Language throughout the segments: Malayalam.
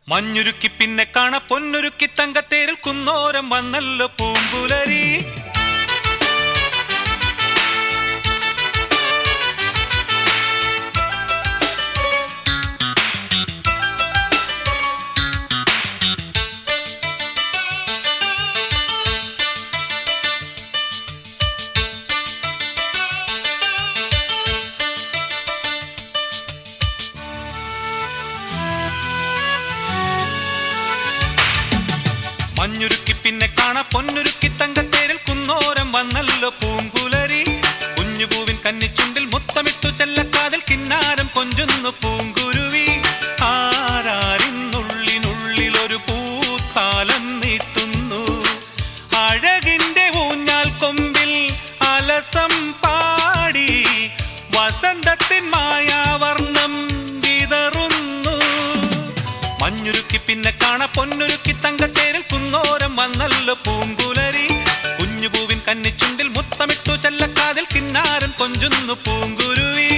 മഞ്ഞുരുക്കി പിന്നെ കാണ പൊന്നുരുക്കി തങ്കത്തേരിൽ കുന്നോരം വന്നല്ലോ പൂങ്കുലരി. മഞ്ഞുരുക്കി പിന്നെ കാണ പൊന്നുരുക്കി തങ്കത്തേരിൽ കുന്നോരം വന്നല്ലോ പൂങ്കുലരി. കുഞ്ഞുപൂവിൻ കന്നിച്ചുണ്ടിൽ മുത്തമിട്ടു ചെല്ലക്കാതിൽ കിന്നാരം കൊഞ്ചുന്നു പൂങ്കുരുവി. ആരാരിന്നുള്ളിനുള്ളിലൊരു പൂത്താലം നീട്ടുന്നു, അഴകിന്റെ ഊഞ്ഞാൽ കൊമ്പിൽ അലസം പാടി വസന്തത്തിൻ മായാവർണ്ണം വിതറുന്നു. മഞ്ഞുരുക്കി പിന്നെ കാണ പൊന്നുരുക്കി തങ്കത്തേരിൽ കുന്നോരം വന്നല്ലോ പൂങ്കുലരി. കുഞ്ഞുപൂവിൻ കന്നിച്ചുണ്ടിൽ മുത്തമിട്ടു ചെല്ലക്കാതിൽ കിന്നാരം കൊഞ്ചുന്നു പൂങ്കുരുവി.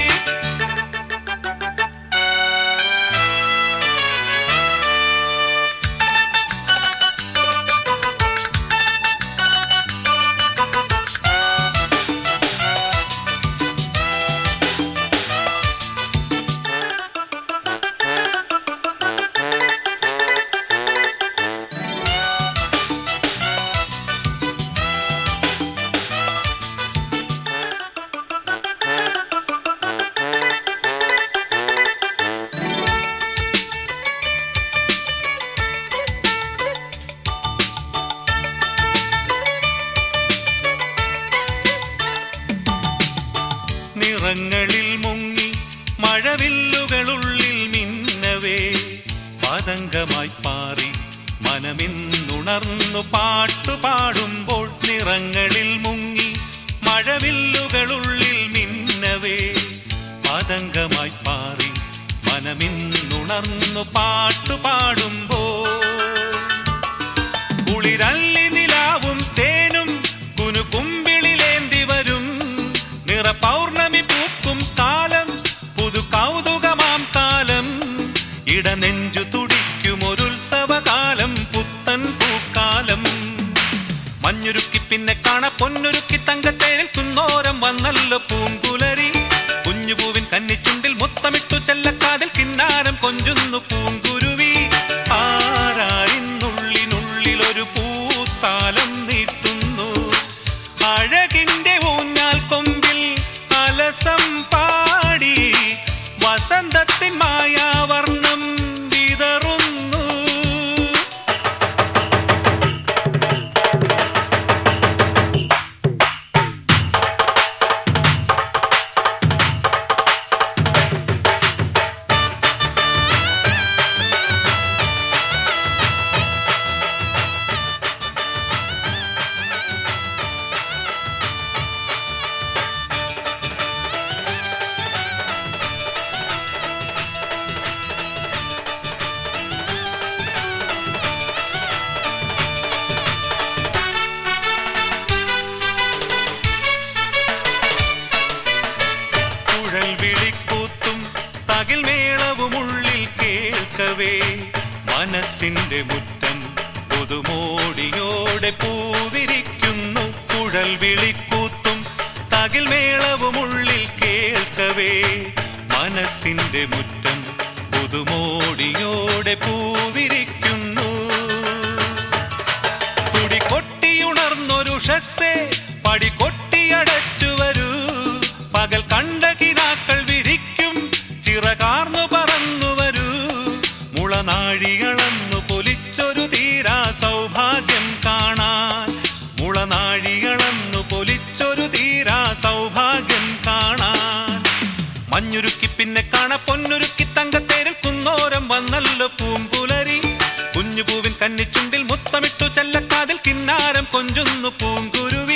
നിറങ്ങളിൽ മുങ്ങി മഴവില്ലുകളുള്ളിൽ മിന്നവേ പതംഗമായി പാറി മനമിന്നുണർന്നു പാട്ടുപാടുമ്പോൾ. നിറങ്ങളിൽ മുങ്ങി മഴവില്ലുകളുള്ളിൽ മിന്നവേ പതംഗമായി പാറി മനമിന്നുണർന്നു പാട്ടുപാടുമ്പോൾ. കുളിരല്ലി നിലാവും തേനും കുനുകുമ്പിളിലേന്തി വരും പൗർണമി പൂക്കും കാലം, പുതു കൗതുകമാം കാലം. ഇടനെഞ്ചു തുടിക്കുമൊരുത്സവകാലം, പുത്തൻ പൂക്കാലം. മഞ്ഞുരുക്കി പിന്നെ കാണ പൊന്നുരുക്കി തങ്കത്തേരിൽ കുന്നോരം വന്നല്ലോ പൂങ്കുലരി. കുഞ്ഞുപൂവിൻ കന്നിച്ചുണ്ടിൽ മുത്തമിട്ടു ചെല്ലക്കാതിൽ കിന്നാരം കൊഞ്ചുന്നു പൂങ്കുരുവി. ആരാരിന്നുള്ളിനുള്ളിലൊരു പൂത്താലം നീട്ടുന്നു, അഴകിന്റെ ഊഞ്ഞാൽ കൊമ്പിൽ അലസം പാടി വസന്തത്തിൻ മായാവർണ്ണം വിതറുന്നു. തകിൽ മേളവുമുള്ളിൽ കേൾക്കവേ മനസ്സിന്റെ മുറ്റം പുതുമോടിയോടെ പൂവിരിക്കുന്നു. കുഴൽ വിളിക്കൂത്തും തകിൽ മേളവുമുള്ളിൽ കേൾക്കവേ മനസ്സിന്റെ മുറ്റം പുതുമോടിയോടെ പൂവിരിക്കുന്നു. തുടികൊട്ടിയുണർന്നൊരുഷസ്സേ പടികൊട്ടിയടച്ചു വരൂ, പകൽ കണ്ട കിനാക്കൾ വിരിക്കും ചിറകാർന്നു പറന്നു വരൂ. മുളനാഴികളന്നു പൊലിച്ചൊരു തീരാ സൗഭാഗ്യം കാണാൻ, മുളനാഴികളന്നു പൊലിച്ചൊരു തീരാ സൗഭാഗ്യം കാണാൻ. മഞ്ഞുരുക്കി പിന്നെ കാണ പൊന്നുരുക്കി തങ്കത്തേരിൽ കുന്നോരം വന്നല്ലോ പൂങ്കുലരി. കുഞ്ഞുപൂവിൻ കന്നിച്ചുണ്ടിൽ മുത്തമിട്ടു ചെല്ലക്കാതിൽ കിന്നാരം കൊഞ്ചുന്നു പൂങ്കുരുവി.